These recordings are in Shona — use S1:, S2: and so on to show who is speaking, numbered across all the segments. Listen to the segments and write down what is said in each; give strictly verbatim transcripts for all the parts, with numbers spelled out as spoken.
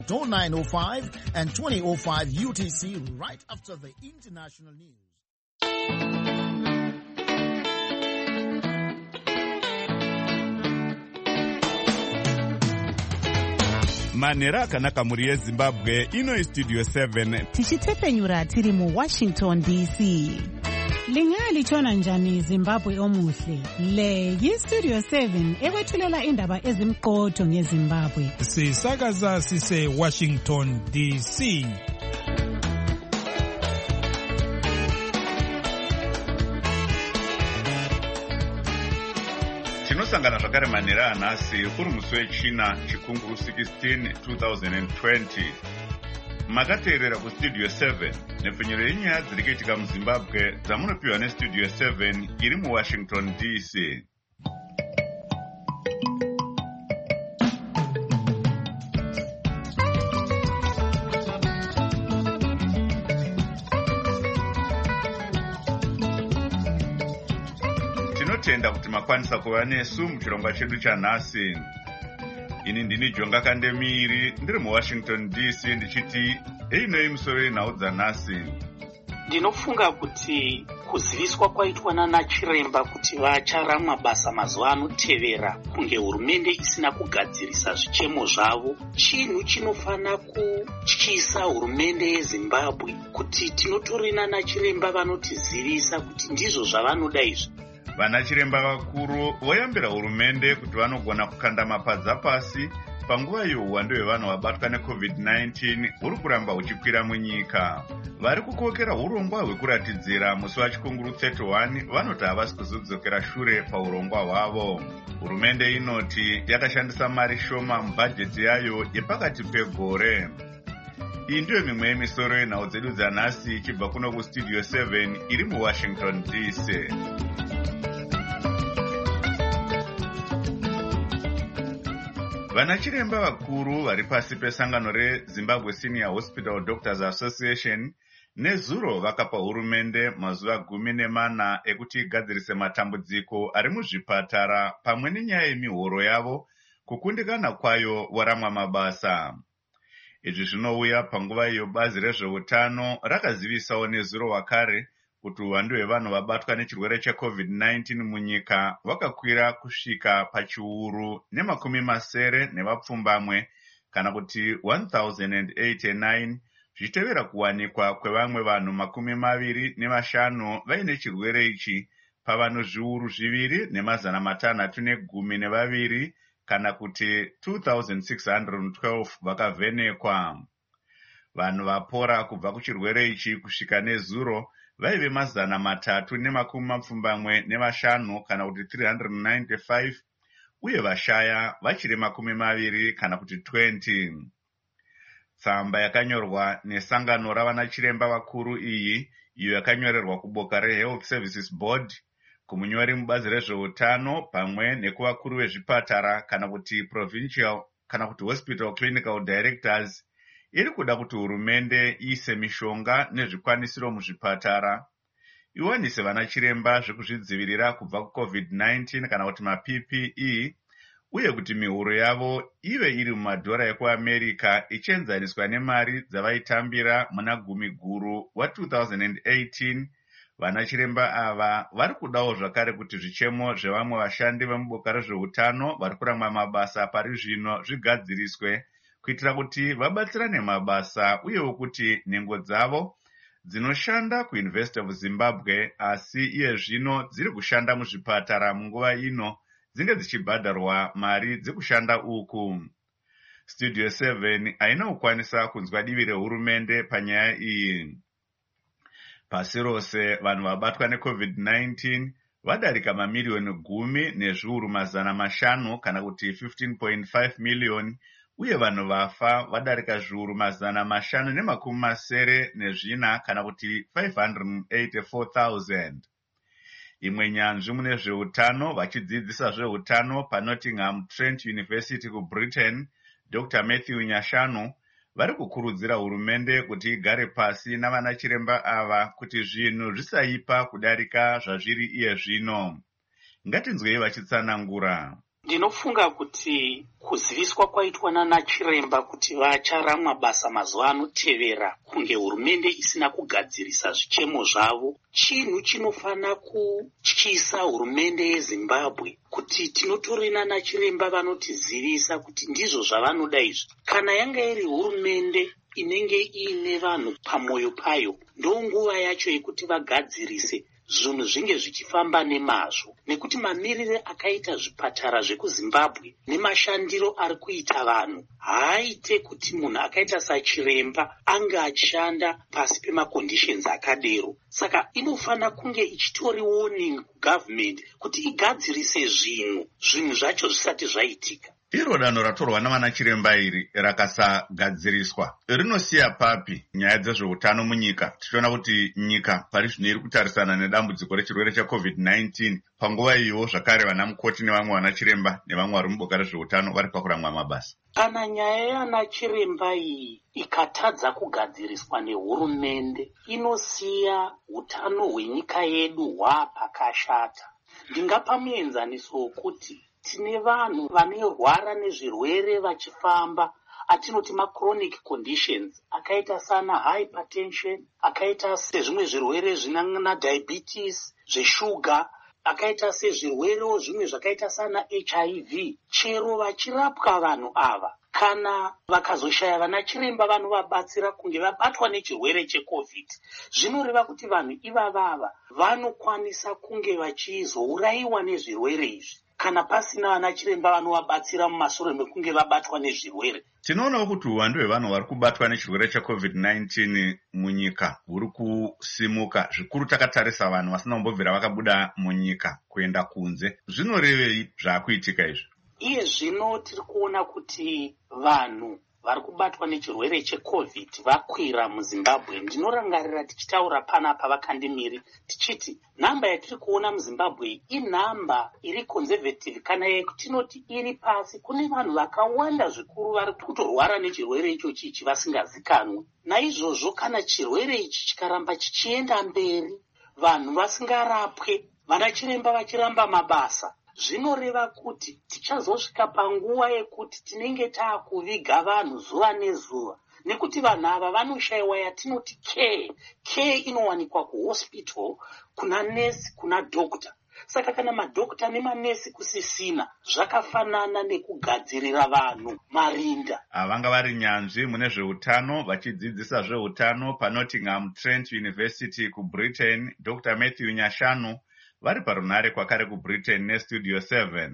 S1: oh nine oh five and twenty oh five U T C right after the international news.
S2: Manera akanaka muri yeZimbabwe ino Studio seven
S3: tichitepfenyura tiri mu Washington D C. Lingali chona njani Zimbabwe omuhle. Le yi Studio seven ekwethulela indaba ezimqotho ngeZimbabwe.
S4: Sisakaza sise Washington D C.
S2: tinosangana zvakare manhera anhasi uri musi wechina chikunguru sixteen twenty twenty. Makateerera kustudio seven nepfenyuro yenyaya dziri kuitika muZimbabwe dzamunopiwa nestudio seven iri muWashington D C. Tinotenda kuti makwanisa kuva nesu muchirongwa chedu chanhasi. Ini ndini Jonga Kandemiri ndiri muWashington D C ndichiti einoi musoro yenhau dzanhasi.
S5: Ndinofunga kuti kuziviswa kwaitwa nana chiremba kuti vacharamwa basa mazuva anotevera kunge hurumende isina kugadzirisa zvichemo zvavo chinhu chinofana kutyisa hurumende yeZimbabwe kuti tinotori nana chiremba vanotizivisa kuti ndizvo zvavanoda izvi.
S2: Vana chiremba vakuru voyambira hurumende kuti vanogona kukanda mapadza pasi panguva yehuhwando hwevanhu vabatwa necovid nineteen huri kuramba huchikwira munyika. Vari kukokera urongwa hwekuratidzira musi wachikunguru thirty-one vanoti havasi kuzodzokera shure paurongwa hwavo. Hurumende inoti yakashandisa mari shoma mubhajeti yayo yepakati pegore. Iyi ndiyo mimwe yemisoro yenhau dzedu dzanhasi ichibva kuno kustudio seven iri muWashington D C. Vana chiremba vakuru vari pasi pesangano reZimbabwe Senior Hospital Doctors Association nezuro vakapa hurumende mazuva gumi nemana ekuti igadzirise matambudziko ari muzvipatara pamwe nenyaya yemihoro yavo kukundikana kwayo waramwa mabasa. Izvi zvinouya panguva iyo bazi rezveutano rakazivisawo nezuro wakare kuti uwandu hwevanhu vabatwa nechirwere checovid nineteen munyika vakakwira kusvika pachiuru nemakumi masere nevapfumbamwe kana kuti one thousand eighty-nine zvichitevera kuwanikwa kwevamwe vanhu makumi maviri nemashanu vaine chirwere ichi pavanhu zviuru zviviri nemazana matanhatu negumi nevaviri kana kuti two thousand six hundred twelve vakavhenekwa. Vanhu vapora kubva kuchirwere ichi kusvika nezuro vaive mazana matatu nemakumi mapfumbamwe nemashanu kana kuti three hundred ninety-five uye vashaya vachiri makumi maviri kana kuti twenty. Tsamba yakanyorwa nesangano ravana chiremba vakuru iyi iyo yakanyorerwa kuboka reHealth Services Board kumunyori mubazi rezveutano pamwe nekuvakuru vezvipatara kana kuti provincial kana kuti hospital clinical directors iri kuda kuti hurumende iise mishonga nezvikwanisiro muzvipatara, iwanise vana chiremba zvekuzvidzivirira kubva kucovid nineteen kana kuti ma-P P E uye kuti mihuro yavo ive iri mumadhora ekuAmerica ichienzaniswa nemari dzavaitambira muna gumi guru wa two thousand eighteen. Vana chiremba ava vari kudawo zvakare kuti zvichemo zvevamwe vashandi vemuboka rezveutano vari kuramwa mabasa pari zvino zvigadziriswe kuitira kuti vabatsirane mabasa uyewo kuti nhengo dzavo dzinoshanda kuUniversity of Zimbabwe asi iye zvino dziri kushanda muzvipatara munguva ino dzinge dzichibhadharwa mari dzekushanda uku. Studio seven haina kukwanisa kunzwa divi rehurumende panyaya iyi. Pasi rose vanhu vabatwa necovid nineteen vadarika mamiliyoni gumi nezviuru mazana mashanu kana kuti fifteen point five million uye vanhu vafa vadarika zviuru mazana mashanu nemakumi masere nezvina kana kuti five hundred eighty-four thousand. Imwe nyanzvi mune zveutano vachidzidzisa zveutano paNottingham Trent University kuBritain, Doctor Matthew Nyashanu vari kukurudzira hurumende kuti igare pasi navana chiremba ava kuti zvinhu zvisaipa kudarika zvazviri iye zvino. Ngatinzwei vachitsanangura.
S5: Ndinofunga kuti kuziviswa kwaitwa nana chiremba kuti vacharamwa basa mazuva anotevera kunge hurumende isina kugadzirisa zvichemo zvavo chinhu chinofana kutyisa hurumende yeZimbabwe kuti tinotori nana chiremba vanotizivisa kuti ndizvo zvavanoda izvi. Kana yanga iri hurumende inenge iine vanhu pamwoyo payo, ndonguva yacho yekuti vagadzirise zvinhu zvinge zvichifamba nemazvo, nekuti mamirire akaita zvipatara zvekuZimbabwe nemashandiro ari kuita vanhu haaite kuti munhu akaita sachiremba ange achishanda pasi pemaconditions akadero. Saka inofana kunge ichitori warning kugovernment kuti igadzirise zvinhu zvinhu zvacho zvisati zvaitika.
S2: Iro danho ratorwa navana chiremba iri rakasagadziriswa rinosiya papi nyaya dzezveutano munyika? Tichiona kuti nyika pari zvino iri kutarisana nedambudziko rechirwere checovid nineteen. Panguva iyiwo zvakare vana mukoti nevamwe vana chiremba nevamwe vari muboka rezveutano vari pakuramwa mabasa.
S5: Kana nyaya yana chiremba iyi ikatadza kugadziriswa nehurumende, inosiya utano hwenyika yedu hwaapakashata. Ndingapa muenzaniso wokuti tine vanhu vanorwara nezvirwere vachifamba atinoti machronic conditions akaita sana hypertension, akaita sezvimwe zvirwere zvinana diabetes, zveshuga, akaita sezvirwerewo zvimwe zvakaita sana H I V. Chero vachirapwa vanhu ava, kana vakazoshaya vana chiremba vanovabatsira kunge vabatwa nechirwere checovid, zvinoreva kuti vanhu ivavava vanokwanisa kunge vachizourayiwa nezvirwere izvi kana pasina vana chiremba vanovabatsira mumashure mekunge vabatwa nezvirwere.
S2: Tinoonawo kuti uwandu hwevanhu vari kubatwa nechirwere checovid nineteen munyika huri kusimuka zvikuru takatarisa vanhu vasina kumbobvira vakabuda munyika kuenda kunze. Zvinorevei zvaakuitika izvi?
S5: Iye zvino tiri kuona kuti vanhu vari kubatwa nechirwere checovid vakwira muZimbabwe. Ndinorangarira tichitaura panapa vakandimiri tichiti nhamba yatiri kuona muZimbabwe inhamba iri conservative, kana yatinoti iri pasi. Kune vanhu vakawanda zvikuru vari kutorwara nechirwere ichochi ichi vasingazikanwi. Naizvozvo kana chirwere ichi chikaramba chichienda mberi, vanhu vasingarapwe, vana chiremba vachiramba mabasa, zvinoreva kuti tichazosvika panguva yekuti tinenge taakuviga vanhu zuva nezuva, nekuti vanhu ava vanoshayiwa yatinoti care. Care inowanikwa kuhospital, kuna nesi, kuna dokta. Saka kana madokta nemanesi kusisina, zvakafanana nekugadzirira vanhu marinda.
S2: Vanga vari nyanzvi mune zveutano vachidzidzisa zveutano paNottingham Trent University kuBritain, Doctor Matthew Nyashanu vari parunhare kwakare kuBritain neStudio seven.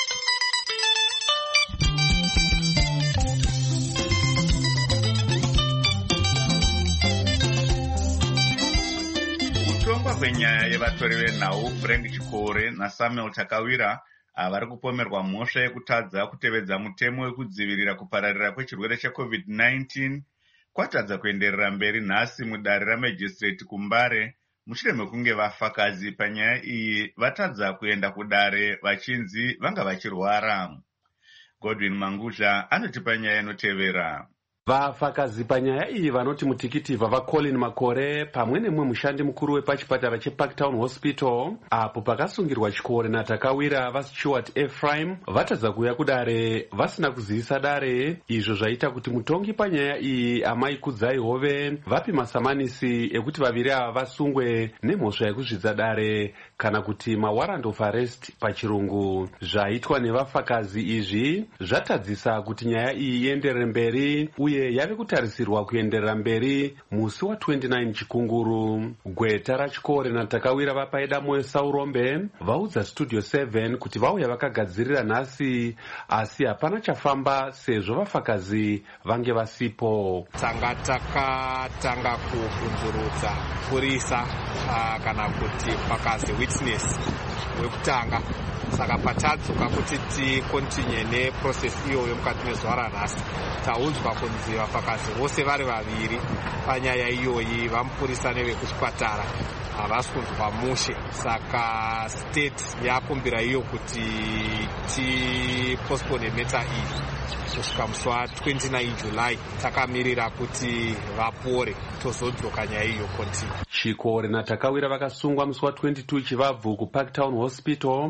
S2: Kutongwa kwenyaya yevatori venhau Frank Chikore naSamuel Takawira vari kupomerwa mhosva yekutadza kutevedza mutemo wekudzivirira kupararira kwechirwere checovid nineteen kwatadza kuenderera mberi nhasi mudare ramajistrate kuMbare mushure mekunge vafakazi panyaya iyi vatadza kuenda kudare vachinzi vanga vachirwara. Godwin Manguzha anotipa nyaya inotevera.
S6: Vafakazi panyaya iyi vanoti mutikiti vava Colin Makore pamwe nemumwe mushandi mukuru wepachipatara cheParktown Hospital apo pakasungirwa Chikore naTakawira vaStuart Ephraim vatadza kuuya kudare vasina kuzivisa dare. Izvo zvaita kuti mutongi panyaya iyi Amai Kudzai Hove vapi masamanisi ekuti vaviri ava vasungwe nemhosva yekuzvidza dare kana kuti mawarrant of arrest pachirungu. Zvaitwa nevafakazi izvi zvatadzisa kuti nyaya iyi ienderere mberi uye yave kutarisirwa kuenderera mberi musi wa twenty-nine Chikunguru. Gweta raChikore naTakawira vapaida moyo Saurombe vaudza Studio seven kuti vauya vakagadzirira nhasi asi hapana chafamba sezvo vafakazi vange vasipo.
S7: Tanga takatanga kubvunzurudza purisa uh, kana kuti fakazi witness wekutanga, saka patadzoka kuti tikontinue neprocess iyoyo mukati mezuva ranhasi taunzwa kunzi vafakazi vose vari vaviri panyaya iyoyi vamupurisa nevekuchipatara havasi kunzwa mushe. Saka state yakumbira iyo kuti tipostpone meta iyi kusvika musi wa twenty-nine July. Takamirira kuti vapore tozodzoka nyaya iyo kontinue.
S6: Chikore naTakawira vakasungwa musi wa twenty-two Chivabvu kuParktown Hospital vachi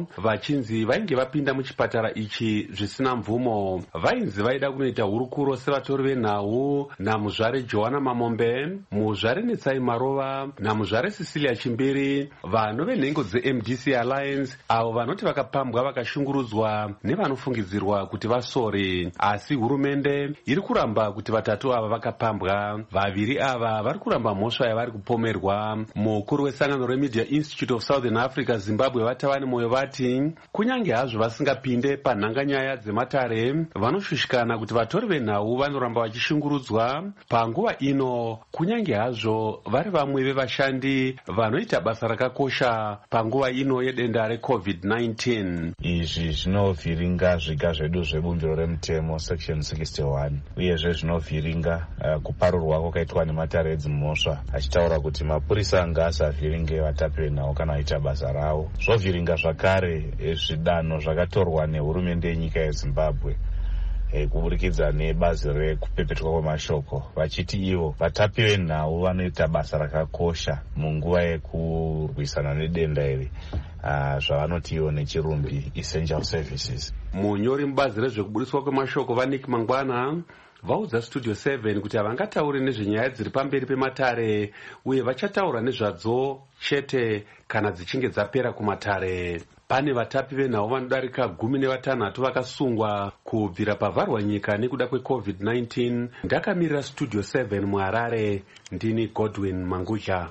S6: vachinzi vainge vapinda muchipatara ichi zvisina mvumo. Vainzi vaida kunoita hurukuro sevatori venhau namuzvare Johanna Mamombe, muzvare Netsai Marova namuzvare Cecilia Chimbiri, vano venhengo dze-M D C Alliance avo vanoti vakapambwa vakashungurudzwa nevanofungidzirwa kuti vasori. Asi hurumende iri kuramba kuti vatatu ava vakapambwa. Vaviri ava vari kuramba mhosva yavari kupomerwa. Mukuru wesangano reMedia Institute of Southern Africa Zimbabwe vatava nemoyo vati kunyange hazvo vasingapinde panhanganyaya dzematare, vanoshushikana kuti vatori venhau vanoramba vachishungurudzwa panguva ino, kunyange hazvo vari vamwe vevashandi vanoita basa rakakosha panguva ino yedenda reCovid nineteen.
S8: Izvi zvinovhiringa zviga zvedu zvebumbiro remutemo section sixty-one, uyezve zvinovhiringa uh, kuparurwa kwakaitwa nematare edzimhosva, achitaura kuti mapurisa anga asavhiringe vatapi venhau kana vaita basa ravo. Zvovhiringa zvakare zvidanho zvakatorwa nehurumende yenyika yeZimbabwe kuburikidza nebazi rekupepetwa kwemashoko, vachiti ivo vatapi venhau vanoita basa rakakosha munguva yekurwisana nedenda iri, uh, zvavanoti ivo nechirumbi essential services.
S6: Munyori mubazi rezvekubudiswa kwemashoko vaNick Mangwana vaudza Studio seven kuti havangatauri nezvenyaya dziri pamberi pematare uye vachataura nezvadzo chete kana dzichinge dzapera kumatare. Pane vatapi venhau vanodarika gumi nevatanhatu vakasungwa kubvira pavharwa nyika nekuda kweCovid nineteen. Ndakamirira Studio seven muHarare, ndini Godwin Mangucha.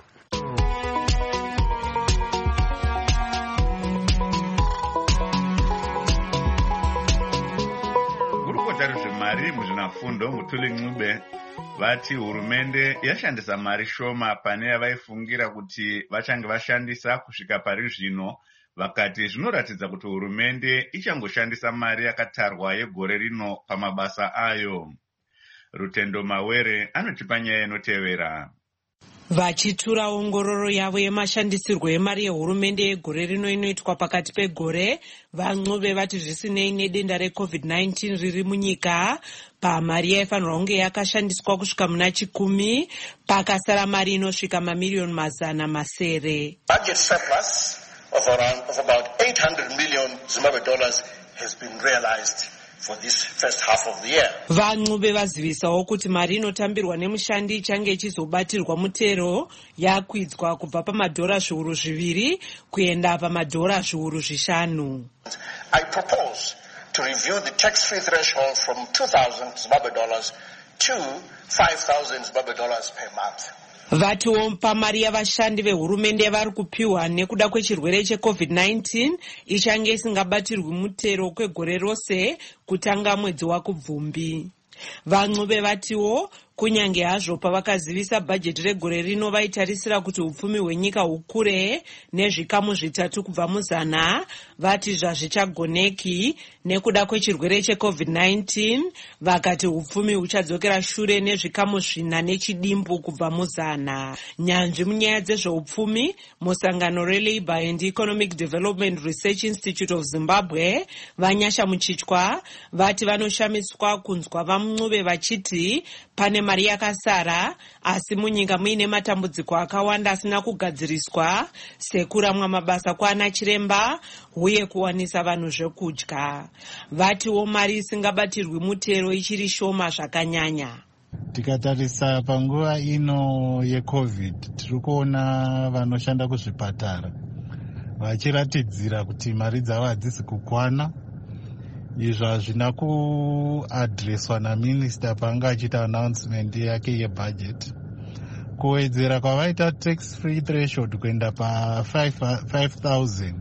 S2: Mari muzvinafundo Mutuli Ncube vati hurumende yashandisa mari shoma pane yavaifungira kuti vachange vashandisa kusvika pari zvino. Vakati zvinoratidza kuti hurumende ichangoshandisa mari yakatarwa yegore rino pamabasa ayo. Rutendo Mawere anotipa nyaya inotevera.
S9: Vachitura ongororo yavo yemashandisirwo emari yehurumende yegore rino inoitwa pakati pegore, vaNcube vati zvisinei nedenda reCovid nineteen riri munyika, pamari yaifanirwa kunge yakashandiswa kusvika muna chikumi, pakasara mari inosvika mamiriyoni mazana masere.
S10: Budget surplus of around of about eight hundred million Zimbabwe dollars has been realized for this first half of the year.
S9: vaNcube vazivisawo kuti mari inotambirwa nemushandi ichange ichizobatirwa mutero yakwidzwa kubva pamadhora zviuru zviviri kuenda pamadhora zviuru zvishanu.
S10: I propose to review the tax-free threshold from two thousand Zimbabwe dollars to five thousand Zimbabwe dollars per month.
S9: Vatiwo pamari yavashandi vehurumende vari kupiwa nekuda kwechirwere cheCovid nineteen ichange isingabatirwi mutero kwegore rose kutanga mwedzi waKubvumbi. vaNcube vatiwo kunyange hazvo pavakazivisa bhajeti regore rino vaitarisira kuti upfumi hwenyika hukure nezvikamu zvitatu kubva muzana, vati zvazvichagoneki nekuda kwechirwere cheCovid nineteen, vakati upfumi huchadzokera shure nezvikamu zvina nechidimbu kubva muzana. Nyanzvi munyaya dzezveupfumi musangano reLabour and Economic Development Research Institute of Zimbabwe Vanyasha Muchichwa vati vanoshamiswa kunzwa vaNcube vachiti pane mari yakasara asi munyika muine matambudziko akawanda asina kugadziriswa sekuramwa mabasa kwaana chiremba uye kuwanisa vanhu zvekudya. Vatiwo mari isingabatirwi mutero ichiri shoma zvakanyanya.
S11: Tikatarisa panguva ino yeCovid tiri kuona vanoshanda kuzvipatara vachiratidzira kuti mari dzavo hadzisi kukwana. Izvo hazvina kuadreswa naminista paanga achiita announcement yake yebudget. Kuwedzera kwavaita tax free threshold kuenda pa five thousand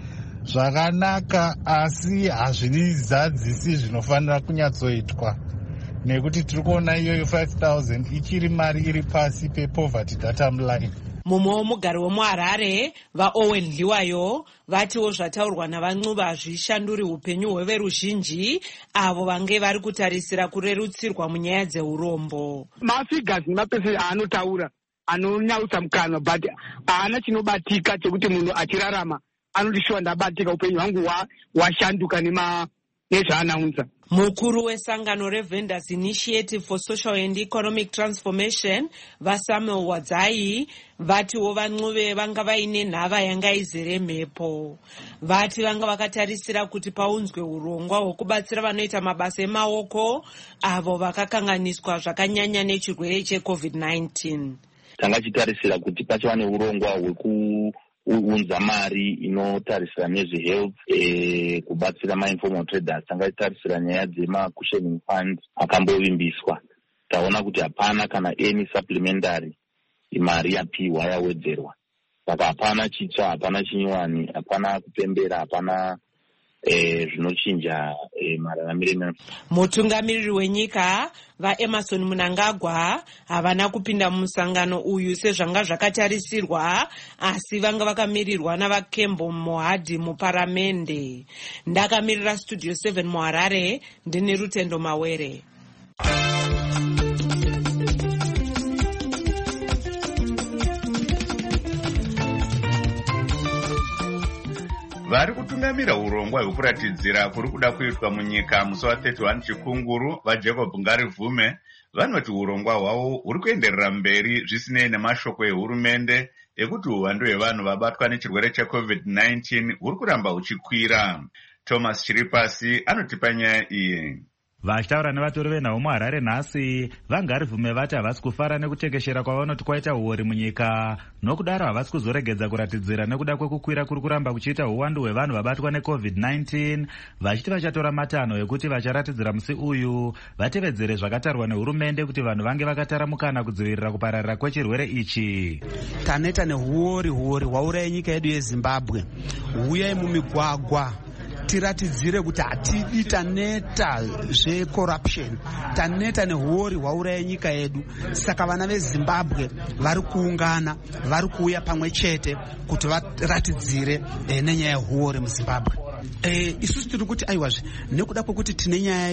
S11: zvakanaka, asi hazvizadzisi zvinofanira kunyatsoitwa nekuti tiri kuona iyoyo five thousand ichiri mari iri pasi pepoverty datum line.
S9: Mumwe womugari wemuHarare vaOwen Liwayo vatiwo zvataurwa navaNcube hazvishanduri upenyu hweveruzhinji avo vange vari kutarisira kurerutsirwa munyaya dzeurombo.
S12: Mafigures nemapesenti aanotaura anonyautsa mukanwa, but haana chinobatika chekuti munhu achirarama anoti shuwa ndabatika, upenyu hwangu hwashanduka nezvaanaunza.
S9: Mukuru wesangano reVendors Initiative for Social and Economic Transformation vaSamuel Wadzai vatiwo van'uve vanga vaine nhava yanga izere mhepo. Vati vanga vakatarisira kuti paunzwe urongwa hwekubatsira vanoita mabasa emaoko avo vakakanganiswa zvakanyanya nechirwere checovid nineteen.
S13: Tanga chitarisira kuti pachava neurongwa hweku unza mari inotarisira nezvehealth e, kubatsira mainformal traders. Tanga tarisira nyaya dzemacushioning fund akambovimbiswa. Taona kuti hapana kana any supplementary imari yapiwa yawedzerwa. Saka hapana chitsva, hapana chinyuwani, hapana kupembera, hapana e, zvinochinja e, mararamiro.
S9: Mutungamiriri wenyika vaEmerson Mnangagwa havana kupinda mumusangano uyu sezvanga zvakatarisirwa, asi vanga vakamirirwa navaKembo Mohadhi muparamende. Ndakamirira Studio seven muHarare, ndine Rutendo Mawere.
S2: Vari kutungamira urongwa hwekuratidzira kuri kuda kuitwa munyika musi wa thirty-one Chikunguru vaJacob Ngarivume vanoti urongwa hwavo huri kuenderera mberi zvisinei nemashoko ehurumende ekuti uwandu hwevanhu vabatwa nechirwere checovid nineteen huri kuramba huchikwira. Thomas Chiripasi anotipa nyaya iyi.
S14: Vachitaura nevatori venhau muHarare nhasi, vaNgarivume vati havasi kufara nekutekeshera kwavanoti kwaita huori munyika, nokudaro havasi kuzoregedza kuratidzira nekuda kwekukwira kuri kuramba kuchiita uwandu hwevanhu vabatwa necovid nineteen, vachiti vachatora matanho ekuti vacharatidzira musi uyu vatevedzere zvakatarwa nehurumende kuti vanhu vange vakataramukana kudzivirira kupararira kwechirwere ichi.
S15: Taneta nehuori huori hwauraya nyika yedu yeZimbabwe. Huyai mumigwagwa tiratidzire kuti hatidi taneta zvecorruption, taneta nehuori hwauraya nyika yedu. Saka vana veZimbabwe vari kuungana, vari kuuya pamwe chete kuti varatidzire e, nenyaya yehuori muZimbabwe. E, isusu tiri kuti aiwazve nekuda kwekuti tine nyaya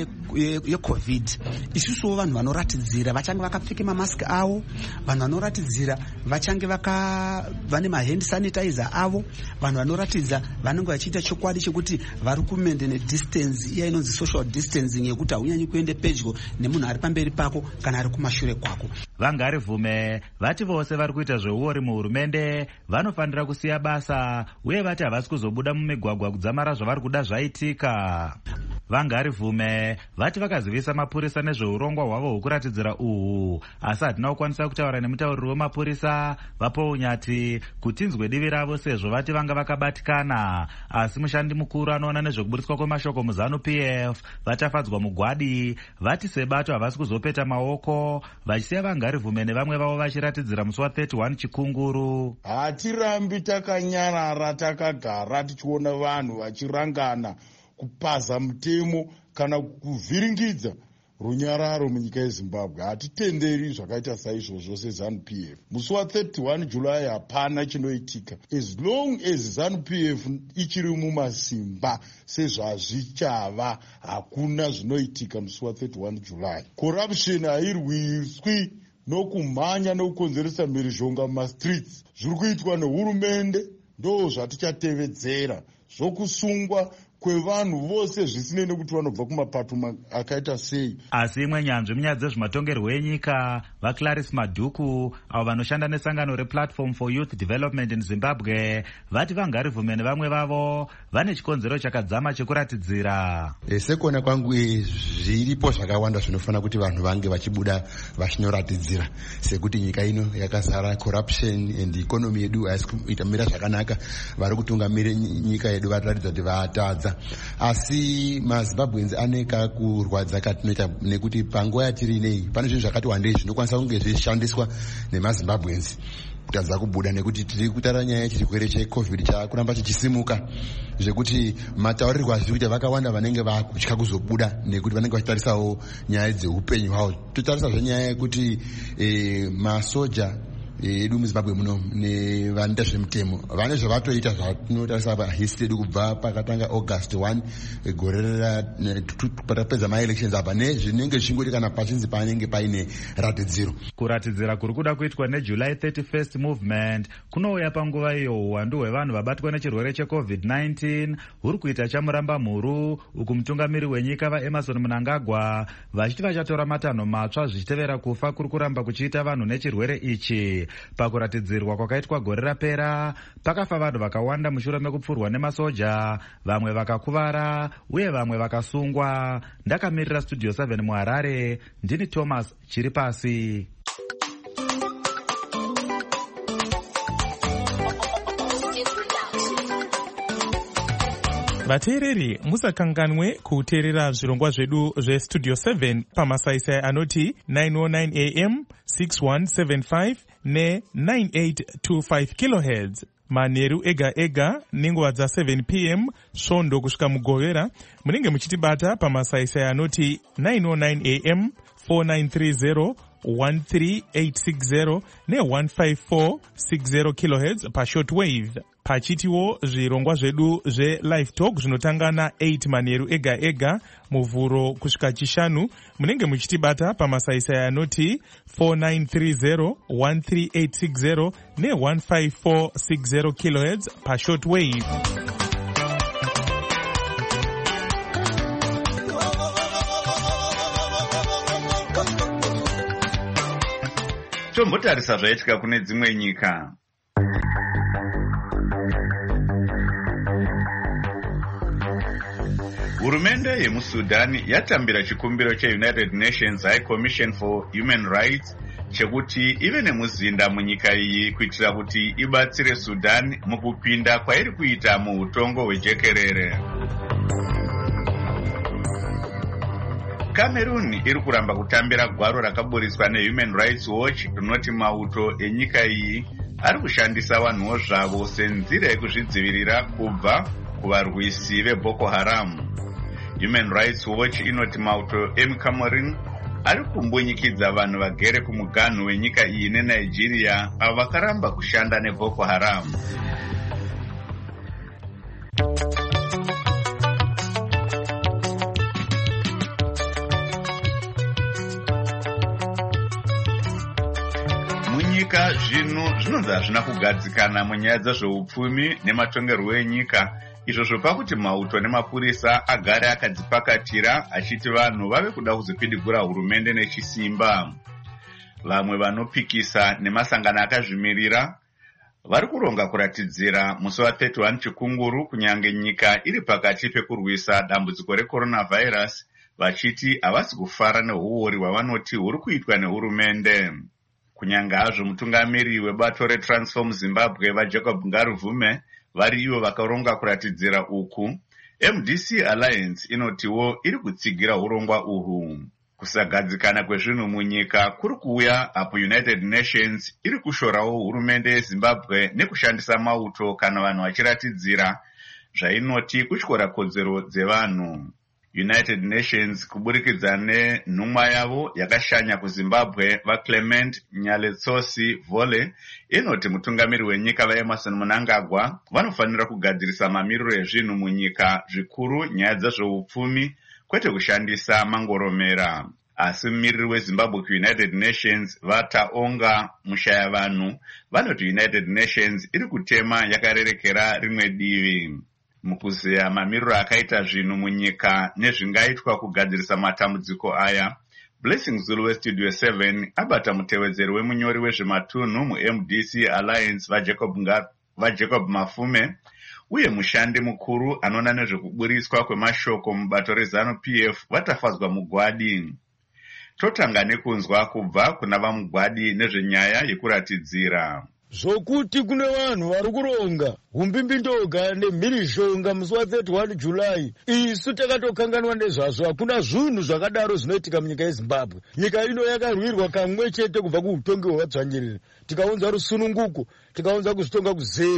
S15: yecovid ye, ye isusuwo vanhu vanoratidzira vachange vakapfeka mamasiki avo, vanhu vanoratidzira vachange vaka vane mahand sanitizer avo, vanhu vanoratidza vanenge vachiita chokwadi chekuti vari kumaintain distance iya inonzi social distancing yekuti haunyanyi kuende pedyo nemunhu ari pamberi pako kana ari kumashure kwako.
S14: VaNgarivume vati vose vari kuita zveuori muhurumende vanofanira kusiya basa uye vati havasi kuzobuda mumigwagwa kudzamara zvavari kuda zvaitika. VaNgarivume vati vakazivisa mapurisa nezveurongwa hwavo hwokuratidzira uhu, asi hatina kukwanisa kutaura nemutauriri wemapurisa vaPounyati kuti nzwe divi ravo sezvo vati vanga vakabatikana, asi mushandi mukuru anoona nezvekuburitswa kwemashoko muZANU-P F vachafadzwa mugwadi vati sebato havasi kuzopeta maoko, vachisiya vaNgarivume nevamwe vavo vachiratidzira musi wa thirty-one Chikunguru.
S16: Hatirambi takanyarara takagara tichiona vanhu vachirangana kupaza mutemo kana kuvhiringidza runyararo munyika yeZimbabwe. Hatitenderi zvakaita saizvozvo seZANU-P F. Musi wa thirty-one July hapana chinoitika. As long as ZANU-P F ichiri mumasimba sezvazvichava, hakuna zvinoitika musi wa thirty-one July. Corruption hairwiswi nokumhanya nokukonzeresa mhirizhonga mumastreets. Zviri kuitwa nehurumende ndo zvatichatevedzera, zvokusungwa kwevanhu vose zvisinei nekuti vanobva kumapato akaita sei.
S14: Asi imwe nyanzvi munyaya dzezvematongerwo enyika vaClarice Madhuku avo vanoshanda nesangano rePlatform for Youth Development in Zimbabwe vati vaNgarivume nevamwe vavo vane chikonzero chakadzama chekuratidzira.
S17: E, sekuona kwangu zviripo zvakawanda zvinofanira kuti vanhu vange vachibuda vachinyoratidzira, sekuti nyika ino yakazara corruption and economy yedu haisi kuitamira zvakanaka. Vari kutungamira nyika yedu vataratidza kuti vatadza, asi maZimbabweans ane kakurwadza katinoita nekuti panguva yatiri inei pane zvinhu zvakati wandei zvinokwanisa kunge zvishandiswa nemaZimbabweans kutadza kubuda, nekuti tiri kutaura nyaya yechirwere checovid chakuramba chichisimuka, zvekuti mataurirwo azviri kuita vakawanda vanenge vakutya kuzobuda nekuti vanenge vachitarisawo nyaya dzeupenyu hwavo. Totarisazve nyaya yekuti e, masoja edu muzimbabwe muno nevanoita zvemutemo vane zvavatoita zvatinotarisa pahistory yedu kubva pakatanga august one gore patapedza maelections apa nezvinenge zvingoti kana pachinzi panenge paine ratidziro.
S14: Kuratidzira kuri kuda kuitwa nejuly thirty-first movement kunouya panguva iyo uwandu hwevanhu vabatwa nechirwere checovid nineteen huri kuita chamuramba mhuru, uku mutungamiri wenyika vaEmerson Mnangagwa vachiti vachatora matanho matsva zvichitevera kufa kuri kuramba kuchiita vanhu nechirwere ichi. Pakuratidzirwa kwakaitwa gore rapera pakafa vanhu vakawanda mushure mekupfurwa nemasoja, vamwe vakakuvara uye vamwe vakasungwa. Ndakamirira studio seven muHarare, ndini Thomas Chiripasi.
S18: Vateereri, musakanganwe kuteerera zvirongwa zvedu zvestudio seven pamasaisai anoti nine oh nine a m, six one seven five ne nine eight two five kilohertz manheru ega ega nenguva dza seven p m svondo kusvika mugovera. Munenge muchitibata pamasaisai anoti nine oh nine a m, four nine three zero, one three eight six zero ne one five four six zero kilohertz pashortwave. Pachitiwo zvirongwa zvedu zve-live talk zvinotanga na eight manheru ega ega muvhuro kusvika chishanu. Munenge muchitibata pamasaisai anoti four nine three zero, one three eight six zero ne one five four six zero kilohertz pashortwave.
S2: Tombotarisa zvaitika kune dzimwe nyika. Hurumende yemuSudan yatambira chikumbiro cheUnited Nations High Commission for Human Rights chekuti ive nemuzinda munyika iyi kuitira kuti ibatsire Sudan mukupinda kwairi kuita muutongo hwejekerere. Cameroon iri kuramba kutambira gwaro rakaburiswa neHuman Rights Watch rinoti mauto enyika iyi ari kushandisa vanhuwo zvavo senzira yekuzvidzivirira kubva kuvarwisi veBoko Haram. Human Rights Watch inoti mauto emuCameroon ari kumbunyikidza vanhu vagere kumuganhu wenyika iyi neNigeria avo vakaramba kushanda neBoko Haram. Munyika zvino zvinonzi hazvina kugadzikana munyaya dzezveupfumi nematongerwo enyika, izvo zvopa kuti mauto nemapurisa agare akadzipakatira achiti vanhu vave kuda kuzopidigura hurumende nechisimba. Vamwe vanopikisa nemasangano akazvimirira vari kuronga kuratidzira musi wa thirty-one chikunguru kunyange nyika iri pakati pekurwisa dambudziko recoronavirus, vachiti havasi kufara neuori hwavanoti huri kuitwa nehurumende. Kunyange hazvo mutungamiri webato reTransform Zimbabwe vaJacob Ngaruvume vari ivo vakaronga kuratidzira uku, M D C Alliance inotiwo iri kutsigira urongwa uhwu. Kusagadzikana kwezvinhu munyika kuri kuuya apo United Nations iri kushorawo hurumende yeZimbabwe nekushandisa mauto kana vanhu vachiratidzira zvainoti kutyora kodzero dzevanhu. United Nations kuburikidza nenhumwa yavo yakashanya kuZimbabwe vaClement Nyaletsosi Vole inoti mutungamiri wenyika vaEmerson Mnangagwa vanofanira kugadzirisa mamiriro ezvinhu munyika, zvikuru nyaya dzezveupfumi kwete kushandisa mangoromera. Asi mumiriri weZimbabwe kuUnited Nations vataonga mushaya vanhu vanoti United Nations iri kutema yakarerekera rimwe divi. Mukuzeya mamiriro akaita zvinhu munyika nezvingaitwa kugadzirisa matambudziko aya, Blessing Zulu weStudio seven abata mutevedzeri wemunyori wezvematunhu muM D C Alliance vaJacob vaJacob Mafume uye mushandi mukuru anoona nezvekuburiswa kwemashoko mubato reZanu P F vatafadzwa mugwadi. Totanga nekunzwa kubva kuna vamugwadi nezvenyaya yekuratidzira.
S16: Zvokuti kune vanhu vari kuronga umbimbindoga nemhirishonga musi wa thirty-one July, isu takatokanganwa nezvazvo. Hakuna zvinhu zvakadaro zvinoitika munyika yeZimbabwe. Nyika ino yakarwirwa kamwe chete kubva kuutongi hwavadzvanyiriri, tikaunza rusununguko, tikaunza kuzvitonga kuzere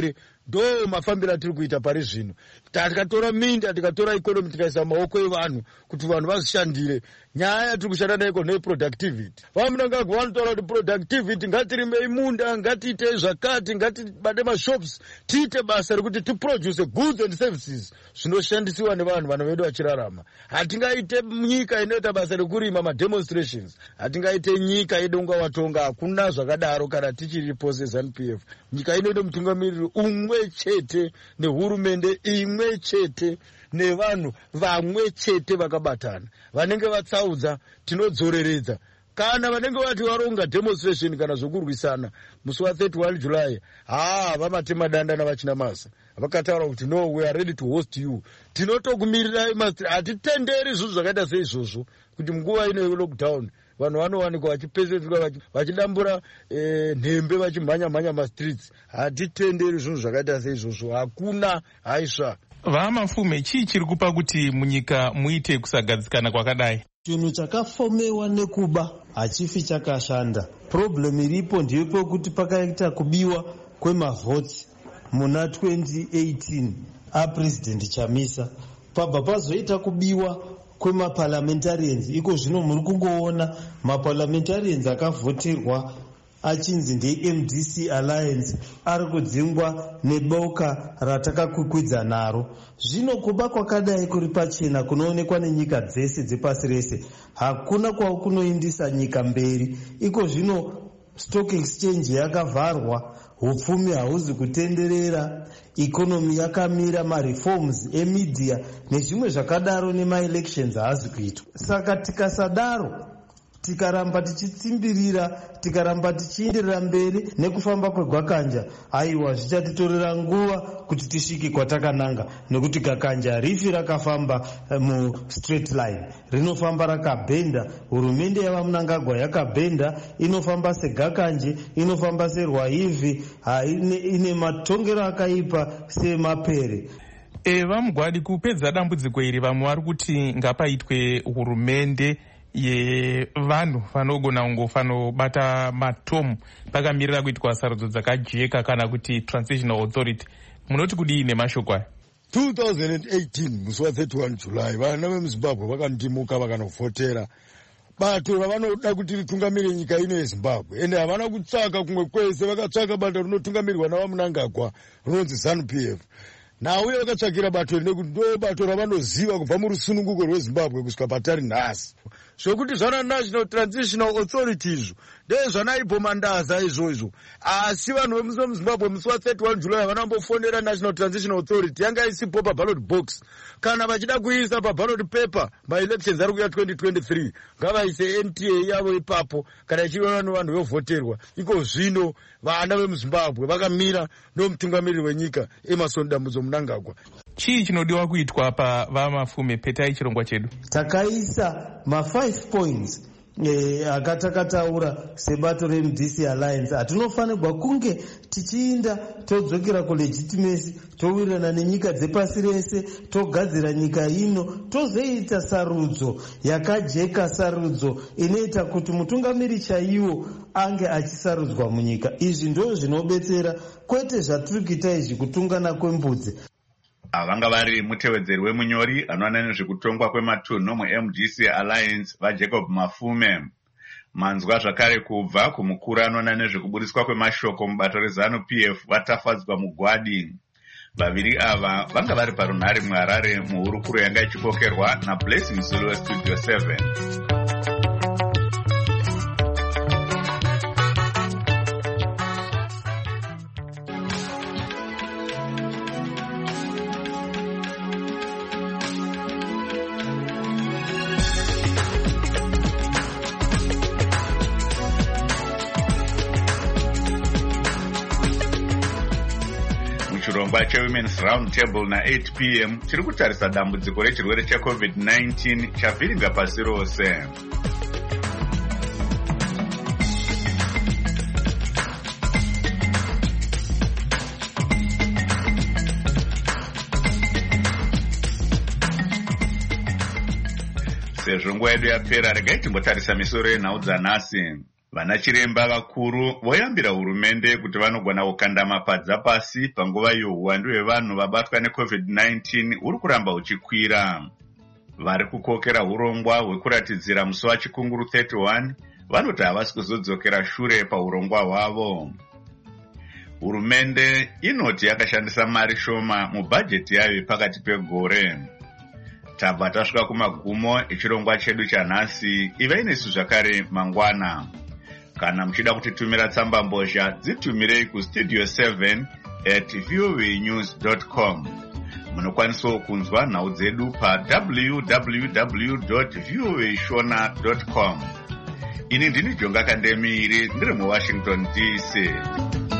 S16: ndo mafambiro atiri kuita pari zvino. Tikatora minda, tikatora ikonomi, tikaisa maoko evanhu kuti vanhu vazishandire. Nyaya yatiri kushanda nayo neproductivity. Vamunangagwa vanotaura kuti productivity, ngatirimei munda, ngatiite zvakati, ngatibate mashops, tiite basa rekuti tiproduce goods and services zvinoshandisiwa nevanhu vana vedu vachirarama. Hatingaite nyika inoita basa rekurima mademonstrations, hatingaite nyika yedonga watonga, hakuna zvakadaro kana tichiripo seZANU P F. Nyika inoita mutungamiriri umwe chete nehurumende imwe chete nevanhu vamwe chete vakabatana. Vanenge vatsaudza tinodzoreredza. Kana vanenge vati varonga demonstration kana zvokurwisana musi wa thirty-one July, haa vamatema danda navachina masa. Vakataura kuti no, we are ready to host you. Tinotokumirirai master, hatitenderi zvinhu zvakaita seizvozvo kuti munguva ino yelockdown vanhu vanowanikwa vachipeseka vachidambura eh, nhembe vachimhanya mhanya mastreets. Hatitenderi zvinhu zvakaita seizvozvo, hakuna haisva.
S18: Vamafume, chii chiri kupa kuti munyika muite kusagadzikana kwakadai?
S19: Chinhu chakafomewa nekuba hachifi chakashanda. Problem iripo ndeyepekuti pakaita kubiwa kwemavhoti muna twenty eighteen apresident Chamisa, pabva pazoita kubiwa kwemaparliamentarians. Iko zvino muri kungoona maparliamentarians akavhoterwa achinzi nde-M D C Alliance ari kudzingwa neboka ratakakwikwidza naro. Zvino kuba kwakadai kuri pachena kunoonekwa nenyika dzese dzepasi rese. Hakuna kwakunoindisa nyika mberi. Iko zvino stock exchange yakavharwa, hupfumi hauzi kutenderera, ikonomi yakamira, mareforms emedia nezvimwe zvakadaro nemaelections haazi kuitwa. Saka tikasadaro, tikaramba tichitsimbirira, tikaramba tichienderera mberi nekufamba kwegwakanja, aiwa zvichatitorera nguva kuti tisvike kwatakananga, nekuti gakanja harifi rakafamba mu straight line, rinofamba rakabhenda. Hurumende yavaMnangagwa yakabhenda, inofamba segakanje, inofamba serwaivhi, ine matongero akaipa semapere.
S18: Eva Mugwadi, kupedza dambudziko iri vamwe vari kuti ngapaitwe hurumende yevanhu vanogona kungofanobata matomu pakamirira kuitwa sarudzo dzakajeka kana kuti transitional authority. Munoti kudii nemashoko aya?
S16: twenty eighteen musi wa thirty-one July vana vemuZimbabwe vakandimuka vakanofotera bato ravanoda kuti ritungamire nyika ino yeZimbabwe, ende havana kutsvaka kumwe kwese. Vakatsvaka bato rinotungamirwa navaMnangagwa rinonzi ZANU P F. Nauye vakatsvakira bato nekuti ndo bato ravanoziva kubva murusununguko rweZimbabwe kusvika patari nhasi. Zvokuti zvana National Transitional Authority izvo ndezvanaipo mandaza izvozvo. Asi vanhu vemuZimbabwe musi wa thirty-one July vanambofonera National Transitional Authority, yanga isipo paballot box. Kana vachida kuisa paballot paper maelections ari kuya twenty twenty-three, ngavaise N T A yavo ipapo kana ichiona nevanhu vovhoterwa. Iko zvino vana vemuZimbabwe vakamira nomutungamiriri wenyika Emmerson Dambudzo Mnangagwa.
S18: Chii chinodiwa kuitwa pa vamafume petai chirongwa chedu?
S19: Takaisa ma five points eh, akatakataura sebato re M D C Alliance. Hatinofanirwa kunge tichiinda todzokera kulegitimacy, towirirana nenyika dzepasi rese, togadzira nyika ino, tozoita sarudzo yakajeka, sarudzo inoita kuti mutungamiri chaiwo ange achisarudzwa munyika. Izvi ndo zvinobetsera, kwete zvatiri kuita izvi kutungana kwembudzi.
S2: Vanga vari mutevedzeri wemunyori anoona nezvekutongwa kwematunhu mu-M D C Alliance vaJacob Mafume. Manzwa zvakare kubva kumukuru anoona nezvekubudiswa kwemashoko mubato reZANU P F vaTafadzwa Mugwadi. Vaviri ava vanga vari parunhare muHarare muhurukuro yanga ichipokerwa naBlessing Zulu weStudio seven. Chirongwa cheWomen's Round Table na eight p m chiri kutarisa dambudziko rechirwere cheCovid nineteen chavhiringa pasi rose. Sezvo nguva yedu yapera, regai timbotarisa misoro yenhau dzanhasi. Vanachiremba vakuru voyambira hurumende kuti vanogona kukanda mapadza pasi panguva youwandu hwevanhu vabatwa necovid nineteen uri kuramba uchikwira. Vari kukokera urongwa hwekuratidzira musi wachikunguru thirty-one vanoti havasi kuzodzokera shure paurongwa hwavo. Hurumende inoti yakashandisa mari shoma mubhajeti yayo pakati pegore. Tabva tasvika kumagumo echirongwa chedu chanhasi. Ivai nesu zvakare mangwana. Kana muchida kutitumira tsamba mbozha dzitumirei kustudio seven at voanews dot com. Munokwanisawo kunzwa nhau dzedu pa w w w dot voa shona dot com. Ini ndini Jonga Kandemiri ndiri muWashington D C.